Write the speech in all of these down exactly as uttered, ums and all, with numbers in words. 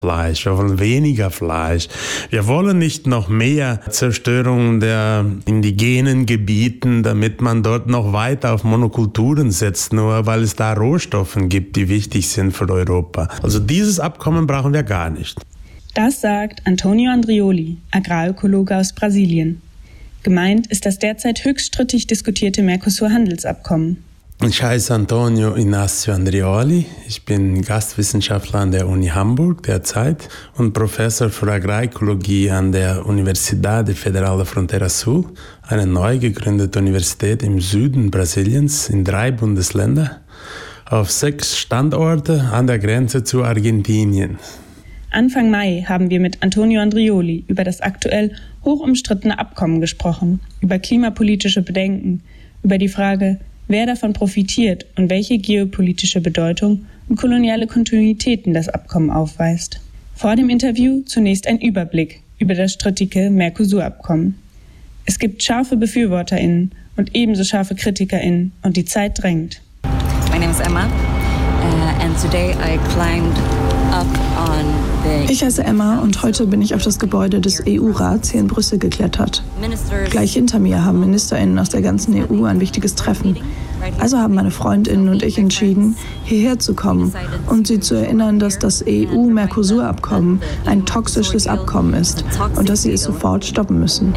Fleisch, wir wollen weniger Fleisch. Wir wollen nicht noch mehr Zerstörung der indigenen Gebieten, damit man dort noch weiter auf Monokulturen setzt, nur weil es da Rohstoffe gibt, die wichtig sind für Europa. Also dieses Abkommen brauchen wir gar nicht. Das sagt Antonio Andrioli, Agrarökologe aus Brasilien. Gemeint ist das derzeit höchst strittig diskutierte Mercosur-Handelsabkommen. Ich heiße Antonio Inácio Andrioli, ich bin Gastwissenschaftler an der Uni Hamburg derzeit und Professor für Agrarökologie an der Universidade Federal da Fronteira Sul, eine neu gegründete Universität im Süden Brasiliens in drei Bundesländern, auf sechs Standorte an der Grenze zu Argentinien. Anfang Mai haben wir mit Antonio Andrioli über das aktuell hoch umstrittene Abkommen gesprochen, über klimapolitische Bedenken, über die Frage, wer davon profitiert und welche geopolitische Bedeutung und koloniale Kontinuitäten das Abkommen aufweist. Vor dem Interview zunächst ein Überblick über das strittige Mercosur-Abkommen. Es gibt scharfe BefürworterInnen und ebenso scharfe KritikerInnen und die Zeit drängt. My name is Emma uh, and today I climbed up on the... Ich heiße Emma und heute bin ich auf das Gebäude des E U-Rats hier in Brüssel geklettert. Gleich hinter mir haben MinisterInnen aus der ganzen E U ein wichtiges Treffen. Also haben meine FreundInnen und ich entschieden, hierher zu kommen und sie zu erinnern, dass das E U-Mercosur-Abkommen ein toxisches Abkommen ist und dass sie es sofort stoppen müssen.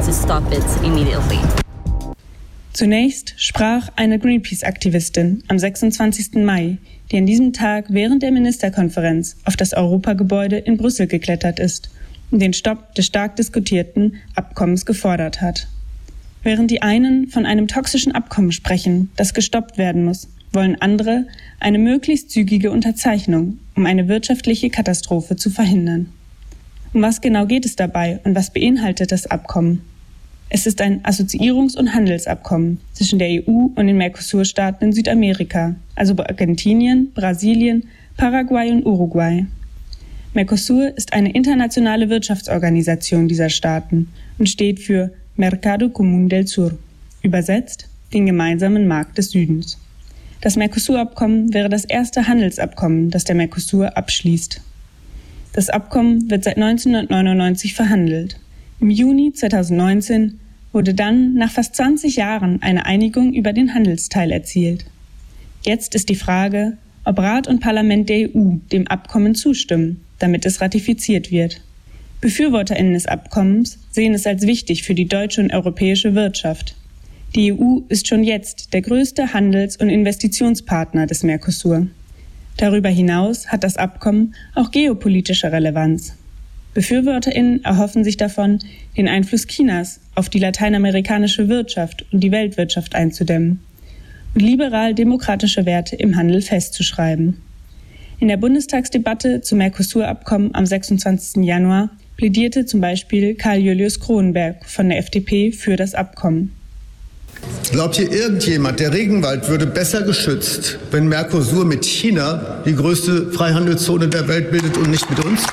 Zunächst sprach eine Greenpeace-Aktivistin am sechsundzwanzigsten Mai, die an diesem Tag während der Ministerkonferenz auf das Europagebäude in Brüssel geklettert ist und den Stopp des stark diskutierten Abkommens gefordert hat. Während die einen von einem toxischen Abkommen sprechen, das gestoppt werden muss, wollen andere eine möglichst zügige Unterzeichnung, um eine wirtschaftliche Katastrophe zu verhindern. Um was genau geht es dabei und was beinhaltet das Abkommen? Es ist ein Assoziierungs- und Handelsabkommen zwischen der E U und den Mercosur-Staaten in Südamerika, also Argentinien, Brasilien, Paraguay und Uruguay. Mercosur ist eine internationale Wirtschaftsorganisation dieser Staaten und steht für Mercado Común del Sur, übersetzt den gemeinsamen Markt des Südens. Das Mercosur-Abkommen wäre das erste Handelsabkommen, das der Mercosur abschließt. Das Abkommen wird seit neunzehnhundertneunundneunzig verhandelt. Im Juni zweitausendneunzehn wurde dann nach fast zwanzig Jahren eine Einigung über den Handelsteil erzielt. Jetzt ist die Frage, ob Rat und Parlament der E U dem Abkommen zustimmen, damit es ratifiziert wird. BefürworterInnen des Abkommens sehen es als wichtig für die deutsche und europäische Wirtschaft. Die E U ist schon jetzt der größte Handels- und Investitionspartner des Mercosur. Darüber hinaus hat das Abkommen auch geopolitische Relevanz. BefürworterInnen erhoffen sich davon, den Einfluss Chinas auf die lateinamerikanische Wirtschaft und die Weltwirtschaft einzudämmen und liberal-demokratische Werte im Handel festzuschreiben. In der Bundestagsdebatte zum Mercosur-Abkommen am sechsundzwanzigsten Januar plädierte zum Beispiel Karl Julius Kronenberg von der F D P für das Abkommen. Glaubt hier irgendjemand, der Regenwald würde besser geschützt, wenn Mercosur mit China die größte Freihandelszone der Welt bildet und nicht mit uns?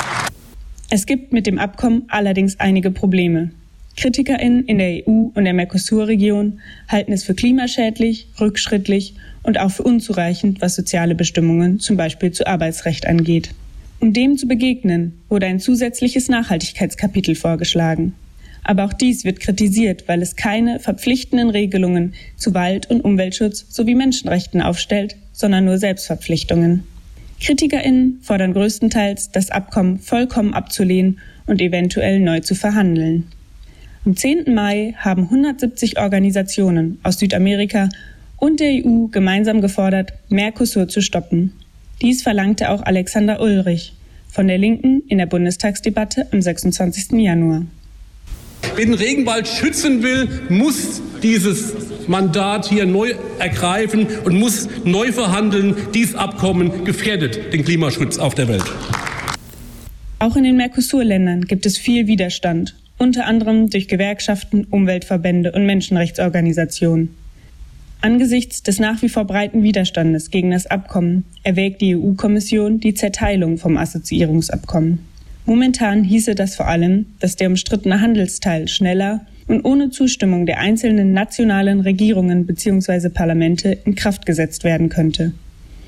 Es gibt mit dem Abkommen allerdings einige Probleme. KritikerInnen in der E U und der Mercosur-Region halten es für klimaschädlich, rückschrittlich und auch für unzureichend, was soziale Bestimmungen, zum Beispiel zu Arbeitsrecht, angeht. Um dem zu begegnen, wurde ein zusätzliches Nachhaltigkeitskapitel vorgeschlagen. Aber auch dies wird kritisiert, weil es keine verpflichtenden Regelungen zu Wald- und Umweltschutz sowie Menschenrechten aufstellt, sondern nur Selbstverpflichtungen. KritikerInnen fordern größtenteils, das Abkommen vollkommen abzulehnen und eventuell neu zu verhandeln. Am zehnten Mai haben hundertsiebzig Organisationen aus Südamerika und der E U gemeinsam gefordert, Mercosur zu stoppen. Dies verlangte auch Alexander Ulrich von der Linken in der Bundestagsdebatte am sechsundzwanzigsten Januar. Wer den Regenwald schützen will, muss dieses Mandat hier neu ergreifen und muss neu verhandeln. Dieses Abkommen gefährdet den Klimaschutz auf der Welt. Auch in den Mercosur-Ländern gibt es viel Widerstand, unter anderem durch Gewerkschaften, Umweltverbände und Menschenrechtsorganisationen. Angesichts des nach wie vor breiten Widerstandes gegen das Abkommen erwägt die E U-Kommission die Zerteilung vom Assoziierungsabkommen. Momentan hieße das vor allem, dass der umstrittene Handelsteil schneller und ohne Zustimmung der einzelnen nationalen Regierungen bzw. Parlamente in Kraft gesetzt werden könnte.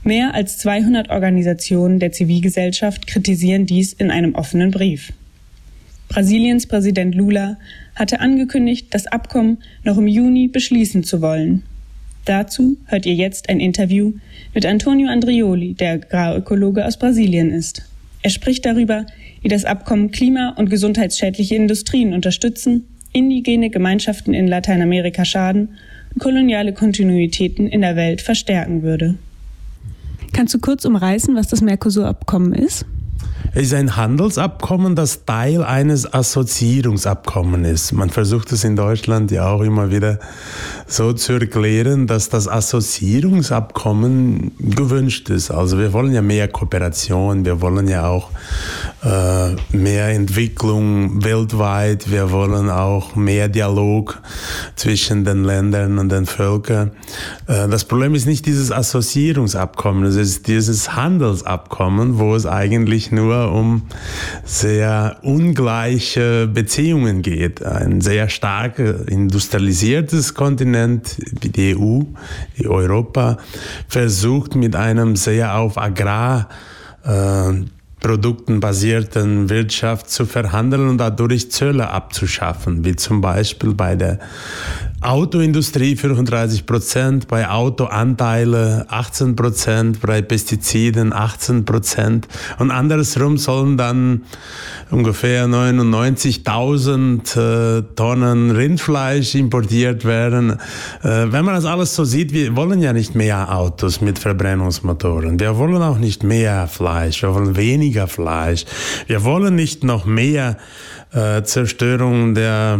Mehr als zweihundert Organisationen der Zivilgesellschaft kritisieren dies in einem offenen Brief. Brasiliens Präsident Lula hatte angekündigt, das Abkommen noch im Juni beschließen zu wollen. Dazu hört ihr jetzt ein Interview mit Antonio Andrioli, der Agrarökologe aus Brasilien ist. Er spricht darüber, wie das Abkommen klima- und gesundheitsschädliche Industrien unterstützen, indigene Gemeinschaften in Lateinamerika schaden und koloniale Kontinuitäten in der Welt verstärken würde. Kannst du kurz umreißen, was das Mercosur-Abkommen ist? Es ist ein Handelsabkommen, das Teil eines Assoziierungsabkommens ist. Man versucht es in Deutschland ja auch immer wieder so zu erklären, dass das Assoziierungsabkommen gewünscht ist. Also wir wollen ja mehr Kooperation, wir wollen ja auch äh, mehr Entwicklung weltweit, wir wollen auch mehr Dialog zwischen den Ländern und den Völkern. Äh, das Problem ist nicht dieses Assoziierungsabkommen, es ist dieses Handelsabkommen, wo es eigentlich nur um sehr ungleiche Beziehungen geht. Ein sehr stark industrialisiertes Kontinent wie die E U, wie Europa, versucht mit einem sehr auf Agrar äh, produktenbasierten Wirtschaft zu verhandeln und dadurch Zölle abzuschaffen, wie zum Beispiel bei der Autoindustrie fünfunddreißig Prozent, bei Autoanteile achtzehn Prozent, bei Pestiziden achtzehn Prozent und andersrum sollen dann ungefähr neunundneunzigtausend äh, Tonnen Rindfleisch importiert werden. Äh, wenn man das alles so sieht, wir wollen ja nicht mehr Autos mit Verbrennungsmotoren. Wir wollen auch nicht mehr Fleisch, wir wollen weniger Fleisch. Wir wollen nicht noch mehr äh, Zerstörung der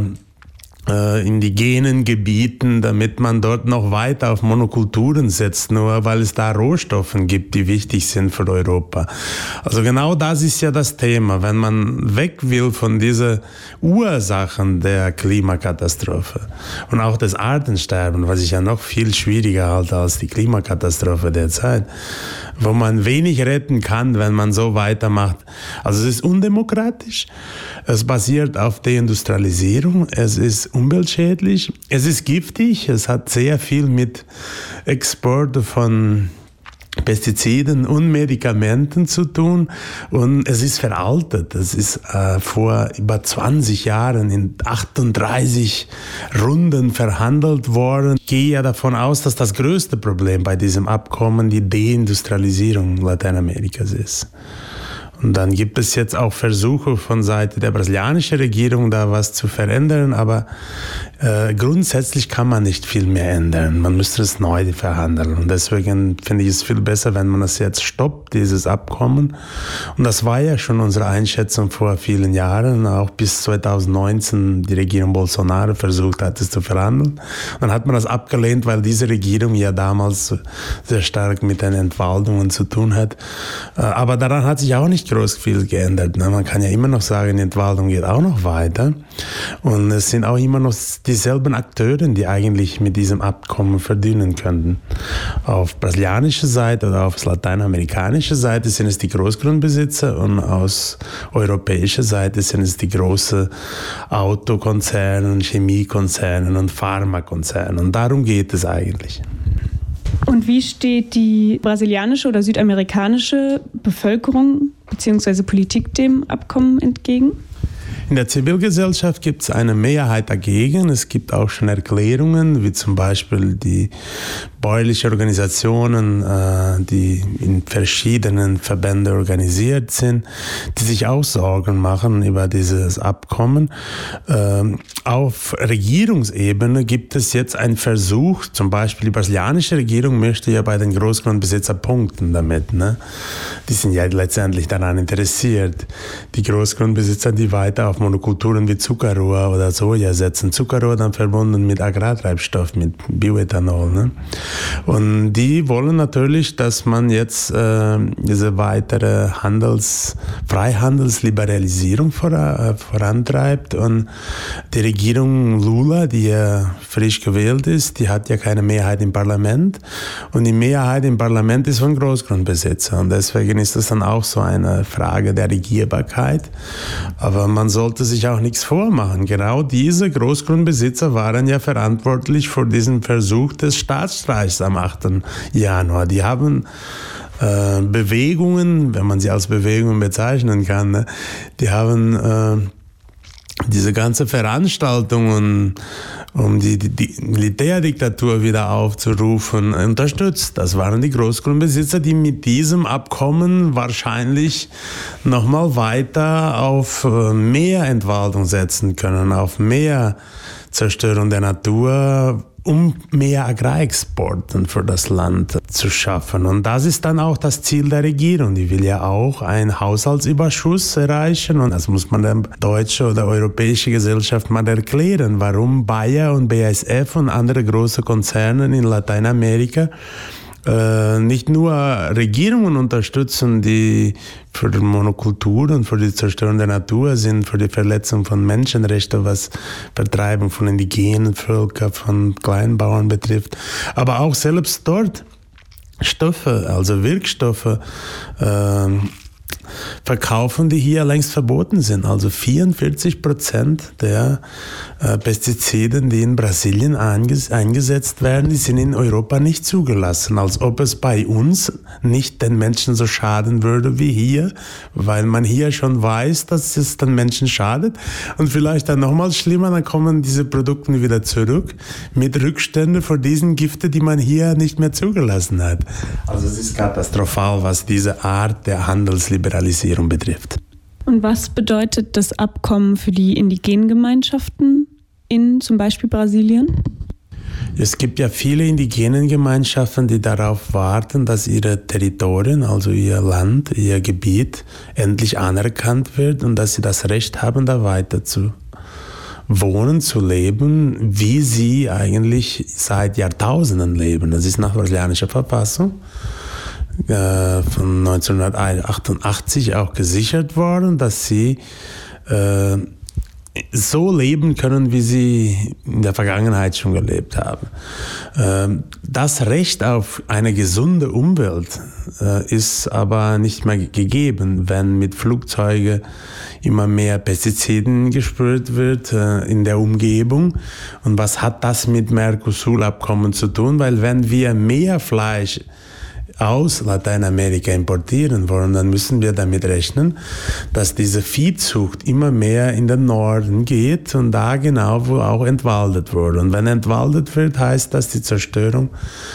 äh, indigenen Gebieten, damit man dort noch weiter auf Monokulturen setzt, nur weil es da Rohstoffe gibt, die wichtig sind für Europa. Also genau das ist ja das Thema. Wenn man weg will von diesen Ursachen der Klimakatastrophe und auch des Artensterbens, was ich ja noch viel schwieriger halte als die Klimakatastrophe derzeit, wo man wenig retten kann, wenn man so weitermacht. Also es ist undemokratisch, es basiert auf Deindustrialisierung, es ist umweltschädlich, es ist giftig, es hat sehr viel mit Export von Pestiziden und Medikamenten zu tun und es ist veraltet. Es ist äh, vor über zwanzig Jahren in achtunddreißig Runden verhandelt worden. Ich gehe ja davon aus, dass das größte Problem bei diesem Abkommen die Deindustrialisierung Lateinamerikas ist. Und dann gibt es jetzt auch Versuche von Seite der brasilianischen Regierung, da was zu verändern, aber äh, grundsätzlich kann man nicht viel mehr ändern. Man müsste es neu verhandeln. Und deswegen finde ich es viel besser, wenn man es jetzt stoppt, dieses Abkommen. Und das war ja schon unsere Einschätzung vor vielen Jahren, auch bis zweitausendneunzehn die Regierung Bolsonaro versucht hat, es zu verhandeln. Und dann hat man das abgelehnt, weil diese Regierung ja damals sehr stark mit den Entwaldungen zu tun hat. Äh, aber daran hat sich auch nicht groß viel geändert. Man kann ja immer noch sagen, die Entwaldung geht auch noch weiter. Und es sind auch immer noch dieselben Akteure, die eigentlich mit diesem Abkommen verdienen könnten. Auf brasilianischer Seite oder auf lateinamerikanischer Seite sind es die Großgrundbesitzer und aus europäischer Seite sind es die großen Autokonzerne, Chemiekonzerne und Pharmakonzerne. Und darum geht es eigentlich. Und wie steht die brasilianische oder südamerikanische Bevölkerung bzw. Politik dem Abkommen entgegen? In der Zivilgesellschaft gibt es eine Mehrheit dagegen. Es gibt auch schon Erklärungen, wie zum Beispiel die bäuerliche Organisationen, die in verschiedenen Verbänden organisiert sind, die sich auch Sorgen machen über dieses Abkommen. Auf Regierungsebene gibt es jetzt einen Versuch, zum Beispiel die brasilianische Regierung möchte ja bei den Großgrundbesitzern punkten damit. Ne? Die sind ja letztendlich daran interessiert. Die Großgrundbesitzer, die weiter auf Monokulturen wie Zuckerrohr oder Soja setzen. Zuckerrohr dann verbunden mit Agrartreibstoff, mit Bioethanol. Ne? Und die wollen natürlich, dass man jetzt äh, diese weitere Handels-, Freihandelsliberalisierung vor, äh, vorantreibt. Und die Regierung Lula, die ja frisch gewählt ist, die hat ja keine Mehrheit im Parlament. Und die Mehrheit im Parlament ist von Großgrundbesitzern. Und deswegen ist das dann auch so eine Frage der Regierbarkeit. Aber man sollte sich auch nichts vormachen. Genau diese Großgrundbesitzer waren ja verantwortlich für diesen Versuch des Staatsstreiches Fleisch am achten Januar. Die haben äh, Bewegungen, wenn man sie als Bewegungen bezeichnen kann, ne? Die haben äh, diese ganze Veranstaltungen, um die, die, die Militärdiktatur wieder aufzurufen, unterstützt. Das waren die Großgrundbesitzer, die mit diesem Abkommen wahrscheinlich nochmal weiter auf mehr Entwaldung setzen können, auf mehr Zerstörung der Natur, um mehr Agrarexporten für das Land zu schaffen. Und das ist dann auch das Ziel der Regierung. Die will ja auch einen Haushaltsüberschuss erreichen. Und das muss man der deutsche oder europäische Gesellschaft mal erklären, warum Bayer und B A S F und andere große Konzerne in Lateinamerika äh, nicht nur Regierungen unterstützen, die für die Monokultur und für die Zerstörung der Natur sind, für die Verletzung von Menschenrechten, was Vertreibung von indigenen Völkern, von Kleinbauern betrifft, aber auch selbst dort Stoffe, also Wirkstoffe, äh, verkaufen, die hier längst verboten sind. Also vierundvierzig Prozent der äh, Pestizide, die in Brasilien einges- eingesetzt werden, die sind in Europa nicht zugelassen. Als ob es bei uns nicht den Menschen so schaden würde wie hier, weil man hier schon weiß, dass es den Menschen schadet. Und vielleicht dann nochmals schlimmer, dann kommen diese Produkte wieder zurück mit Rückständen für diesen Gifte, die man hier nicht mehr zugelassen hat. Also es ist katastrophal, was diese Art der Handelsliberalisierung betrifft. Und was bedeutet das Abkommen für die indigenen Gemeinschaften in zum Beispiel Brasilien? Es gibt ja viele indigenen Gemeinschaften, die darauf warten, dass ihre Territorien, also ihr Land, ihr Gebiet endlich anerkannt wird und dass sie das Recht haben, da weiter zu wohnen, zu leben, wie sie eigentlich seit Jahrtausenden leben. Das ist nach brasilianischer Verfassung von neunzehnhundertachtundachtzig auch gesichert worden, dass sie äh, so leben können, wie sie in der Vergangenheit schon gelebt haben. Äh, das Recht auf eine gesunde Umwelt äh, ist aber nicht mehr gegeben, wenn mit Flugzeugen immer mehr Pestiziden gespürt wird äh, in der Umgebung. Und was hat das mit Mercosur-Abkommen zu tun? Weil wenn wir mehr Fleisch aus Lateinamerika importieren wollen, dann müssen wir damit rechnen, dass diese Viehzucht immer mehr in den Norden geht und da genau, wo auch entwaldet wurde. Und wenn entwaldet wird, heißt das die Zerstörung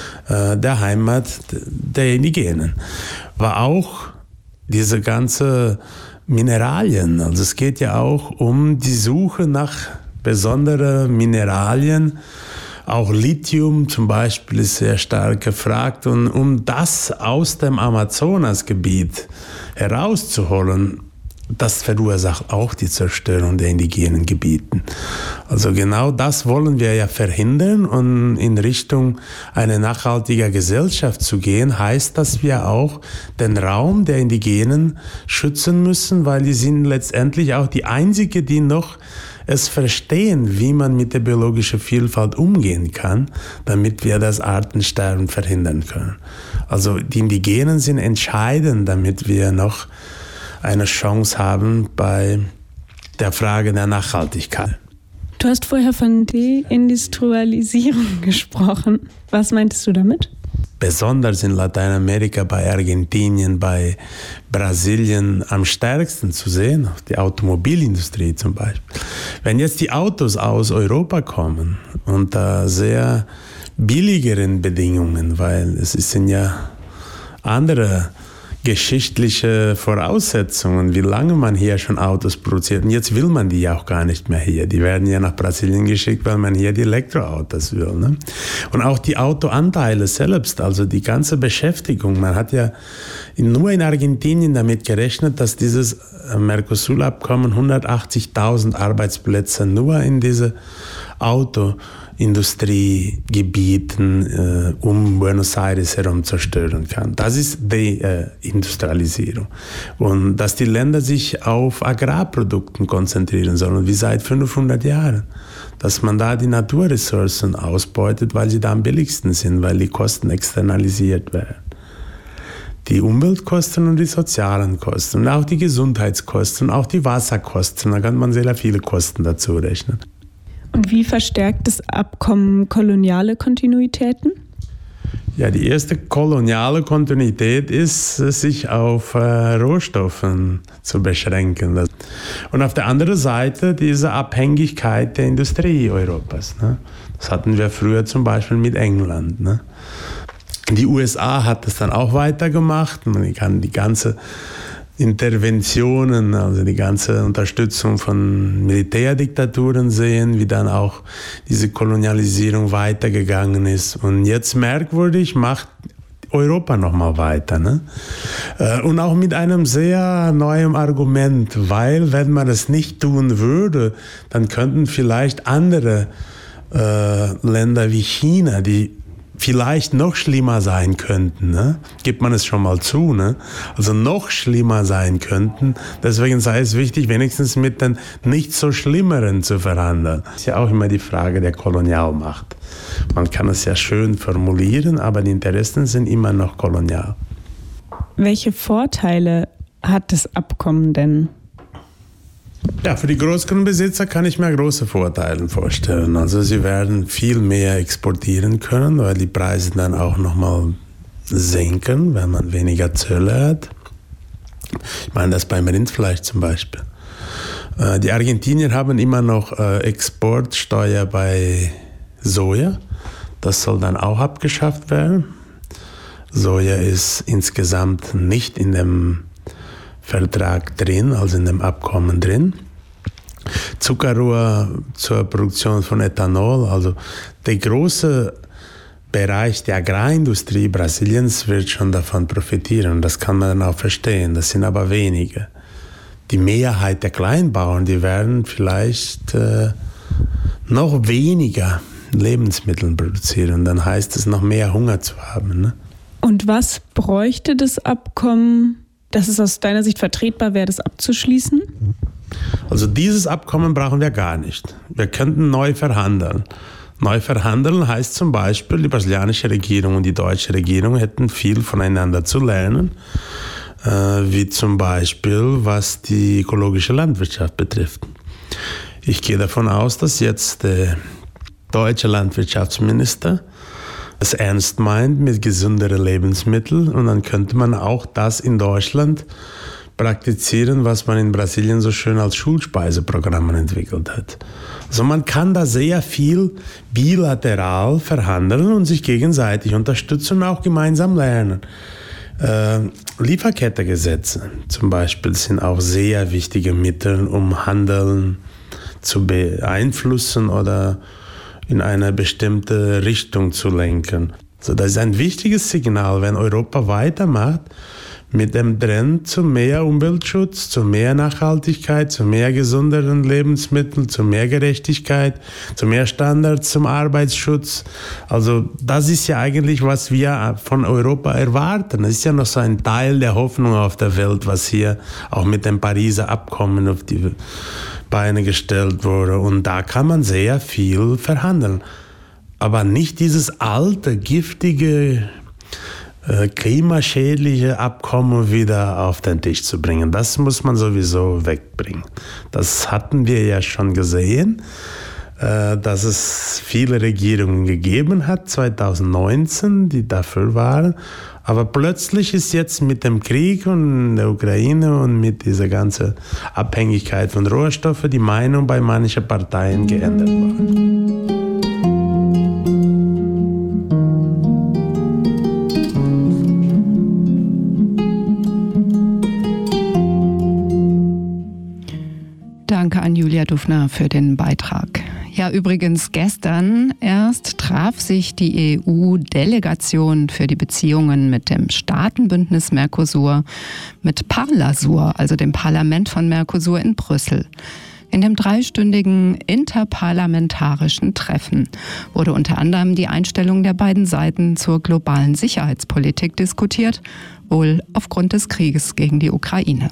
äh, der Heimat der Indigenen. Aber auch diese ganze Mineralien, also es geht ja auch um die Suche nach besonderen Mineralien. Auch Lithium zum Beispiel ist sehr stark gefragt. Und um das aus dem Amazonasgebiet herauszuholen, das verursacht auch die Zerstörung der indigenen Gebieten. Also genau das wollen wir ja verhindern. Und in Richtung einer nachhaltigen Gesellschaft zu gehen, heißt, dass wir auch den Raum der Indigenen schützen müssen, weil die sind letztendlich auch die einzigen, die noch es verstehen, wie man mit der biologischen Vielfalt umgehen kann, damit wir das Artensterben verhindern können. Also die Indigenen sind entscheidend, damit wir noch eine Chance haben bei der Frage der Nachhaltigkeit. Du hast vorher von Deindustrialisierung gesprochen. Was meintest du damit? Besonders in Lateinamerika, bei Argentinien, bei Brasilien am stärksten zu sehen, die Automobilindustrie zum Beispiel. Wenn jetzt die Autos aus Europa kommen unter sehr billigeren Bedingungen, weil es sind ja andere geschichtliche Voraussetzungen, wie lange man hier schon Autos produziert. Und jetzt will man die ja auch gar nicht mehr hier. Die werden ja nach Brasilien geschickt, weil man hier die Elektroautos will. Ne? Und auch die Autoanteile selbst, also die ganze Beschäftigung. Man hat ja nur in Argentinien damit gerechnet, dass dieses Mercosur-Abkommen hundertachtzigtausend Arbeitsplätze nur in diese Autoindustriegebieten äh, um Buenos Aires herum zerstören kann. Das ist die äh, Industrialisierung. Und dass die Länder sich auf Agrarprodukten konzentrieren sollen, wie seit fünfhundert Jahren. Dass man da die Naturressourcen ausbeutet, weil sie da am billigsten sind, weil die Kosten externalisiert werden. Die Umweltkosten und die sozialen Kosten und auch die Gesundheitskosten, auch die Wasserkosten, da kann man sehr viele Kosten dazu rechnen. Und wie verstärkt das Abkommen koloniale Kontinuitäten? Ja, die erste koloniale Kontinuität ist, sich auf äh, Rohstoffen zu beschränken. Und auf der anderen Seite diese Abhängigkeit der Industrie Europas. Ne? Das hatten wir früher zum Beispiel mit England. Ne? Die U S A hat das dann auch weitergemacht. Man kann die ganze Interventionen, also die ganze Unterstützung von Militärdiktaturen sehen, wie dann auch diese Kolonialisierung weitergegangen ist. Und jetzt merkwürdig macht Europa nochmal weiter. Ne? Und auch mit einem sehr neuen Argument, weil wenn man es nicht tun würde, dann könnten vielleicht andere äh, Länder wie China, die vielleicht noch schlimmer sein könnten, ne? Gibt man es schon mal zu, ne? Also noch schlimmer sein könnten. Deswegen sei es wichtig, wenigstens mit den nicht so Schlimmeren zu verhandeln. Das ist ja auch immer die Frage der Kolonialmacht. Man kann es ja schön formulieren, aber die Interessen sind immer noch kolonial. Welche Vorteile hat das Abkommen denn? Ja, für die Großgrundbesitzer kann ich mir große Vorteile vorstellen. Also sie werden viel mehr exportieren können, weil die Preise dann auch nochmal senken, wenn man weniger Zölle hat. Ich meine das beim Rindfleisch zum Beispiel. Die Argentinier haben immer noch Exportsteuer bei Soja. Das soll dann auch abgeschafft werden. Soja ist insgesamt nicht in dem Vertrag drin, also in dem Abkommen drin. Zuckerrohr zur Produktion von Ethanol, also der große Bereich der Agrarindustrie Brasiliens wird schon davon profitieren. Das kann man dann auch verstehen, das sind aber wenige. Die Mehrheit der Kleinbauern, die werden vielleicht äh, noch weniger Lebensmittel produzieren. Dann heißt es, noch mehr Hunger zu haben. Ne? Und was bräuchte das Abkommen, dass es aus deiner Sicht vertretbar wäre, das abzuschließen? Also dieses Abkommen brauchen wir gar nicht. Wir könnten neu verhandeln. Neu verhandeln heißt zum Beispiel, die brasilianische Regierung und die deutsche Regierung hätten viel voneinander zu lernen, äh, wie zum Beispiel was die ökologische Landwirtschaft betrifft. Ich gehe davon aus, dass jetzt der deutsche Landwirtschaftsminister es ernst meint mit gesünderen Lebensmitteln und dann könnte man auch das in Deutschland praktizieren, was man in Brasilien so schön als Schulspeiseprogramm entwickelt hat. Also man kann da sehr viel bilateral verhandeln und sich gegenseitig unterstützen und auch gemeinsam lernen. Äh, Lieferkettengesetze zum Beispiel sind auch sehr wichtige Mittel, um Handeln zu beeinflussen oder in eine bestimmte Richtung zu lenken. So, das ist ein wichtiges Signal, wenn Europa weitermacht mit dem Trend zu mehr Umweltschutz, zu mehr Nachhaltigkeit, zu mehr gesünderen Lebensmitteln, zu mehr Gerechtigkeit, zu mehr Standards zum Arbeitsschutz. Also das ist ja eigentlich, was wir von Europa erwarten. Das ist ja noch so ein Teil der Hoffnung auf der Welt, was hier auch mit dem Pariser Abkommen auf die Beine gestellt wurde. Und da kann man sehr viel verhandeln. Aber nicht dieses alte, giftige, äh, klimaschädliche Abkommen wieder auf den Tisch zu bringen. Das muss man sowieso wegbringen. Das hatten wir ja schon gesehen, äh, dass es viele Regierungen gegeben hat, zwanzig neunzehn, die dafür waren. Aber plötzlich ist jetzt mit dem Krieg und der Ukraine und mit dieser ganzen Abhängigkeit von Rohstoffen die Meinung bei manchen Parteien geändert worden. Danke an Julia Dufner für den Beitrag. Ja, übrigens gestern erst traf sich die E U-Delegation für die Beziehungen mit dem Staatenbündnis Mercosur mit Parlasur, also dem Parlament von Mercosur in Brüssel. In dem dreistündigen interparlamentarischen Treffen wurde unter anderem die Einstellung der beiden Seiten zur globalen Sicherheitspolitik diskutiert, wohl aufgrund des Krieges gegen die Ukraine.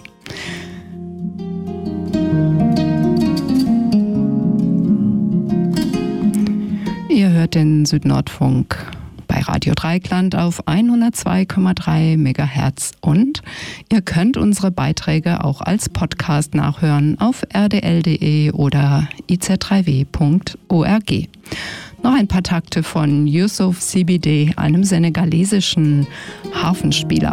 Ihr hört den Südnordfunk bei Radio Dreieckland auf hundertzwei Komma drei Megahertz und ihr könnt unsere Beiträge auch als Podcast nachhören auf r d l punkt d e oder i z drei w punkt org. Noch ein paar Takte von Youssouf Sibide, einem senegalesischen Harfenspieler.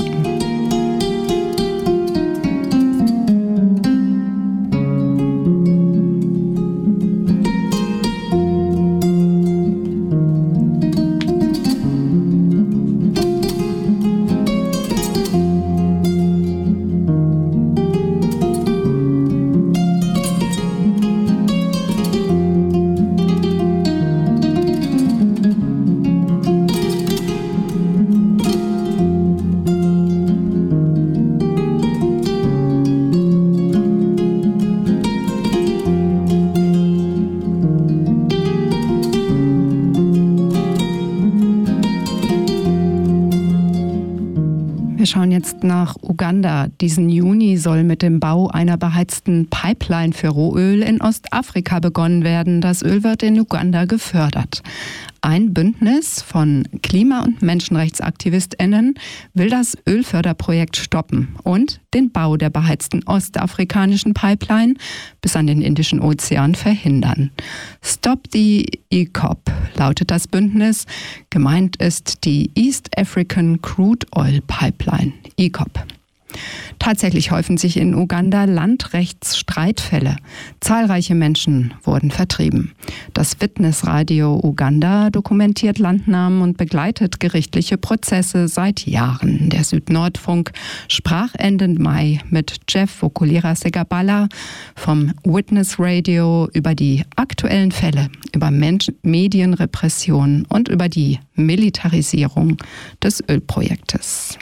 Wir schauen jetzt nach Uganda. Diesen Juni soll mit dem Bau einer beheizten Pipeline für Rohöl in Ostafrika begonnen werden. Das Öl wird in Uganda gefördert. Ein Bündnis von Klima- und MenschenrechtsaktivistInnen will das Ölförderprojekt stoppen und den Bau der beheizten ostafrikanischen Pipeline bis an den Indischen Ozean verhindern. Stop the E C O P lautet das Bündnis. Gemeint ist die East African Crude Oil Pipeline, E C O P. Tatsächlich häufen sich in Uganda Landrechtsstreitfälle. Zahlreiche Menschen wurden vertrieben. Das Witness-Radio Uganda dokumentiert Landnahmen und begleitet gerichtliche Prozesse seit Jahren. Der Südnordfunk sprach Ende Mai mit Jeff Wokulira-Segabala vom Witness Radio über die aktuellen Fälle, über Menschen- Medienrepression und über die Militarisierung des Ölprojektes.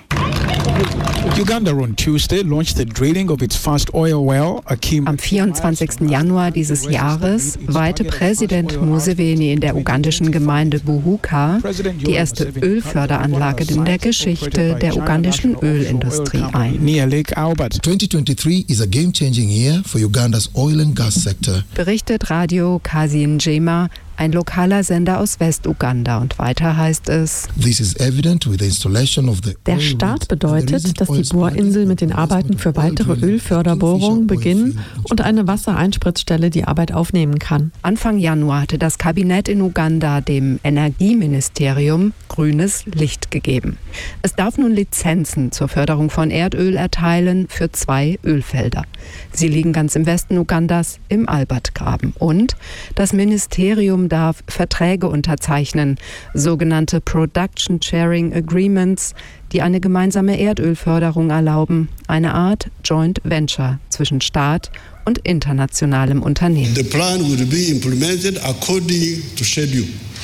Uganda on Tuesday launched the drilling of its first oil well. Am vierundzwanzigsten Januar dieses Jahres weihte Präsident Museveni in der ugandischen Gemeinde Buhuka die erste Ölförderanlage in der Geschichte der ugandischen Ölindustrie ein. twenty twenty-three is a game-changing year for Uganda's oil and gas sector. Berichtet Radio Kazinjema, ein lokaler Sender aus Westuganda, und weiter heißt es: This is evident with the installation of the Der Start bedeutet, dass die Bohrinsel mit den Arbeiten für weitere Ölförderbohrungen beginnen und eine Wassereinspritzstelle die Arbeit aufnehmen kann. Anfang Januar hatte das Kabinett in Uganda dem Energieministerium grünes Licht gegeben. Es darf nun Lizenzen zur Förderung von Erdöl erteilen für zwei Ölfelder. Sie liegen ganz im Westen Ugandas im Albertgraben. Und das Ministerium darf Verträge unterzeichnen, sogenannte Production Sharing Agreements, die eine gemeinsame Erdölförderung erlauben, eine Art Joint Venture zwischen Staat und internationalem Unternehmen. The plan will be implemented according to schedule.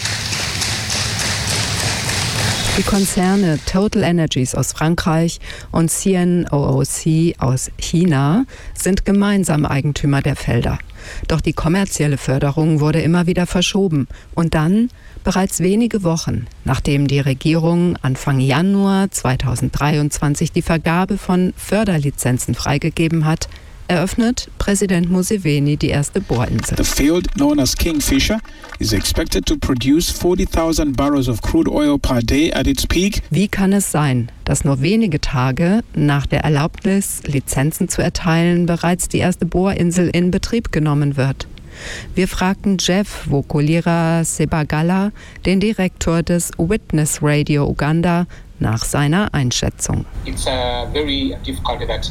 Die Konzerne Total Energies aus Frankreich und C N O O C aus China sind gemeinsam Eigentümer der Felder. Doch die kommerzielle Förderung wurde immer wieder verschoben. Und dann, bereits wenige Wochen, nachdem die Regierung Anfang Januar zweitausenddreiundzwanzig die Vergabe von Förderlizenzen freigegeben hat, eröffnet Präsident Museveni die erste Bohrinsel. The field, known as Kingfisher, is expected to produce forty thousand barrels of crude oil per day at its peak. Wie kann es sein, dass nur wenige Tage nach der Erlaubnis, Lizenzen zu erteilen, bereits die erste Bohrinsel in Betrieb genommen wird? Wir fragten Jeff Wokulira-Segabala, den Direktor des Witness Radio Uganda, nach seiner Einschätzung. It's uh, very difficult that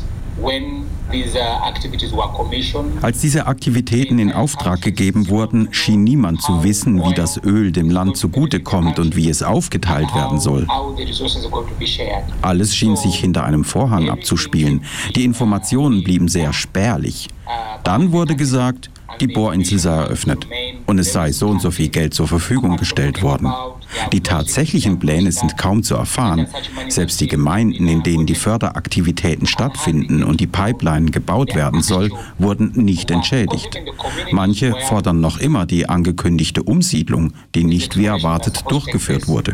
Als diese Aktivitäten in Auftrag gegeben wurden, schien niemand zu wissen, wie das Öl dem Land zugutekommt und wie es aufgeteilt werden soll. Alles schien sich hinter einem Vorhang abzuspielen. Die Informationen blieben sehr spärlich. Dann wurde gesagt, die Bohrinsel sei eröffnet und es sei so und so viel Geld zur Verfügung gestellt worden. Die tatsächlichen Pläne sind kaum zu erfahren. Selbst die Gemeinden, in denen die Förderaktivitäten stattfinden und die Pipeline gebaut werden soll, wurden nicht entschädigt. Manche fordern noch immer die angekündigte Umsiedlung, die nicht wie erwartet durchgeführt wurde.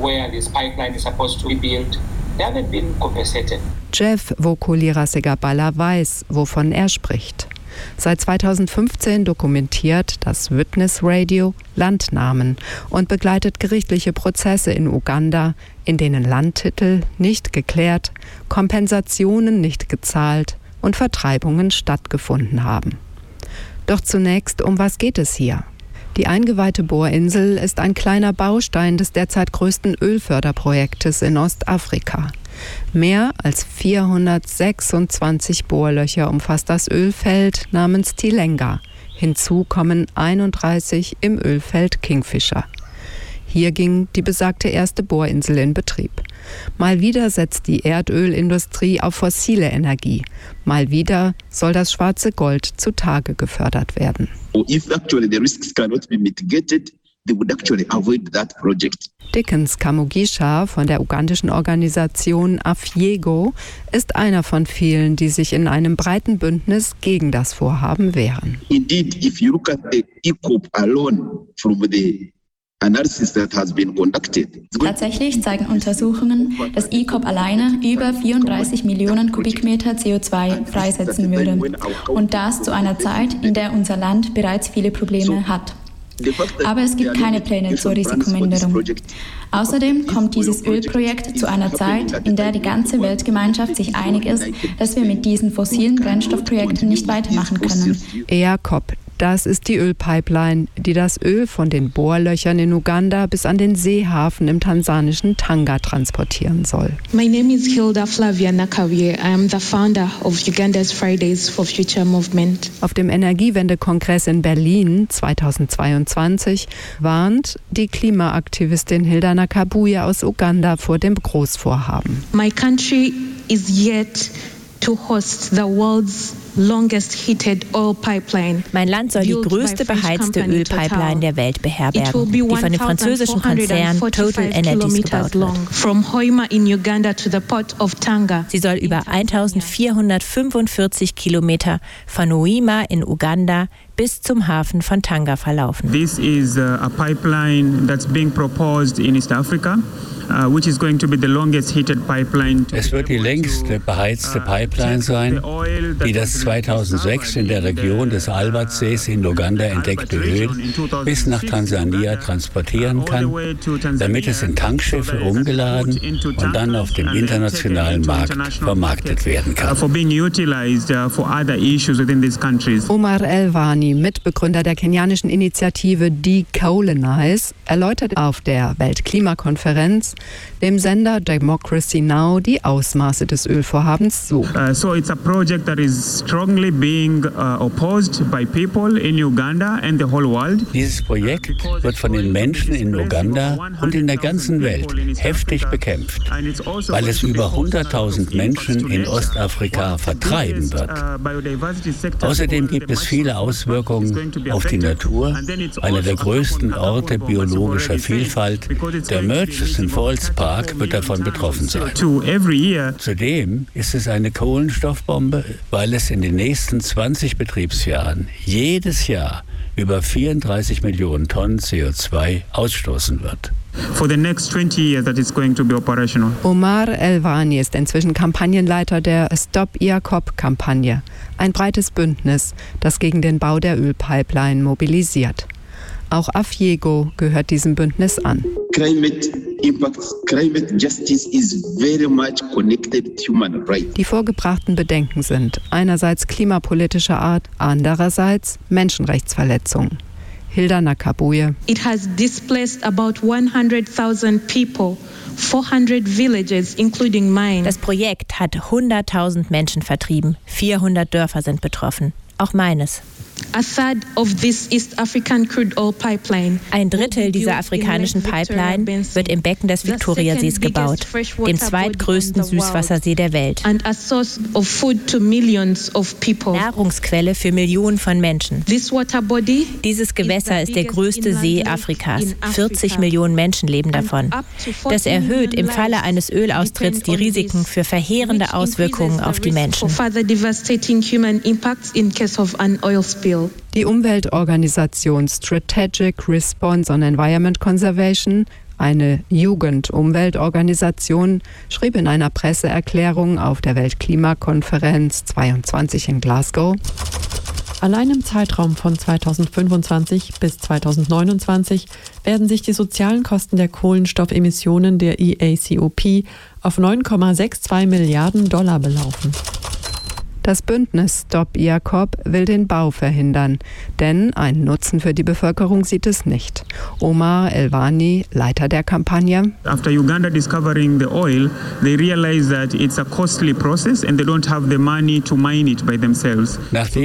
Jeff Wokulira-Segabala weiß, wovon er spricht. Seit zweitausendfünfzehn dokumentiert das Witness Radio Landnamen und begleitet gerichtliche Prozesse in Uganda, in denen Landtitel nicht geklärt, Kompensationen nicht gezahlt und Vertreibungen stattgefunden haben. Doch zunächst, um was geht es hier? Die eingeweihte Bohrinsel ist ein kleiner Baustein des derzeit größten Ölförderprojektes in Ostafrika. Mehr als vierhundertsechsundzwanzig Bohrlöcher umfasst das Ölfeld namens Tilenga. Hinzu kommen einunddreißig im Ölfeld Kingfisher. Hier ging die besagte erste Bohrinsel in Betrieb. Mal wieder setzt die Erdölindustrie auf fossile Energie. Mal wieder soll das schwarze Gold zutage gefördert werden. If actually the risks cannot be mitigated, they would actually avoid that project. Dickens Kamugisha von der ugandischen Organisation Afyego ist einer von vielen, die sich in einem breiten Bündnis gegen das Vorhaben wehren. Indeed, if you look at the E C O P alone from the analysis that has been conducted. Tatsächlich zeigen Untersuchungen, dass E C O P alleine über vierunddreißig Millionen Kubikmeter C O zwei freisetzen würde. Und das zu einer Zeit, in der unser Land bereits viele Probleme hat. Aber es gibt keine Pläne zur Risikominderung. Außerdem kommt dieses Ölprojekt zu einer Zeit, in der die ganze Weltgemeinschaft sich einig ist, dass wir mit diesen fossilen Brennstoffprojekten nicht weitermachen können. E A C O P, das ist die Ölpipeline, die das Öl von den Bohrlöchern in Uganda bis an den Seehafen im tansanischen Tanga transportieren soll. My name is Hilda Flavia Nakawie. I am the founder of Uganda's Fridays for Future Movement. Auf dem Energiewendekongress in Berlin zweitausendzweiundzwanzig warnt die Klimaaktivistin Hilda Nakabuye aus Uganda vor dem Großvorhaben. My country is yet to host the world's longest heated oil pipeline. Mein Land soll die größte beheizte Ölpipeline der Welt beherbergen, die von dem französischen Konzern Total Energies gebaut wird. From Hoima in Uganda to the port of Tanga. Sie soll über eintausendvierhundertfünfundvierzig Kilometer von Hoima in Uganda bis zum Hafen von Tanga verlaufen. This is a pipeline that's being proposed in East Africa. Uh, which is going to be the longest heated pipeline. Es wird die längste beheizte Pipeline sein, die das zweitausendsechs in der Region des Albertsees in Uganda entdeckte Öl bis nach Tansania transportieren kann, damit es in Tankschiffe umgeladen und dann auf dem internationalen Markt vermarktet werden kann. Omar Elwani, Mitbegründer der kenianischen Initiative Decolonize, erläutert auf der Weltklimakonferenz dem Sender Democracy Now! Die Ausmaße des Ölvorhabens so. Uh, so it's a project that is strongly being uh, opposed by people in Uganda and the whole world. Dieses Projekt wird von den Menschen in Uganda und in der ganzen Welt heftig bekämpft, weil es über hunderttausend Menschen in Ostafrika vertreiben wird. Außerdem gibt es viele Auswirkungen auf die Natur, einer der größten Orte biologischer Vielfalt, der Murchison Falls Park wird davon betroffen sein. Zudem ist es eine Kohlenstoffbombe, weil es in den nächsten zwanzig Betriebsjahren jedes Jahr über vierunddreißig Millionen Tonnen C O zwei ausstoßen wird. For the next twenty years that it's going to be operational. Omar Elwani ist inzwischen Kampagnenleiter der Stop E A C O P-Kampagne, ein breites Bündnis, das gegen den Bau der Ölpipeline mobilisiert. Auch Afyego gehört diesem Bündnis an. Climate impacts, climate justice is very much connected to human rights. Die vorgebrachten Bedenken sind einerseits klimapolitischer Art, andererseits Menschenrechtsverletzungen. Hilda Nakabuye. It has displaced about one hundred thousand people, four hundred villages, including mine. Das Projekt hat hunderttausend Menschen vertrieben, vierhundert Dörfer sind betroffen, auch meines. A third of this East African crude oil pipeline. Ein Drittel dieser afrikanischen Pipeline wird im Becken des Viktoriasees gebaut, dem zweitgrößten Süßwassersee der Welt. And a source of food to millions of people. Nahrungsquelle für Millionen von Menschen. This water body Dieses Gewässer ist der größte See Afrikas. vierzig Millionen Menschen leben davon. Das erhöht im Falle eines Ölaustritts die Risiken für verheerende Auswirkungen auf die Menschen. Die Umweltorganisation Strategic Response on Environment Conservation, eine Jugendumweltorganisation, schrieb in einer Presseerklärung auf der Weltklimakonferenz zweiundzwanzig in Glasgow: Allein im Zeitraum von zweitausendfünfundzwanzig bis zweitausendneunundzwanzig werden sich die sozialen Kosten der Kohlenstoffemissionen der E A C O P auf neun Komma zweiundsechzig Milliarden Dollar belaufen. Das Bündnis Stop IACOP will den Bau verhindern, denn einen Nutzen für die Bevölkerung sieht es nicht. Omar Elwani, Leiter der Kampagne. After Uganda discovering the oil, they realized that it's a costly process and they don't have the money to mine it by themselves. Nachdem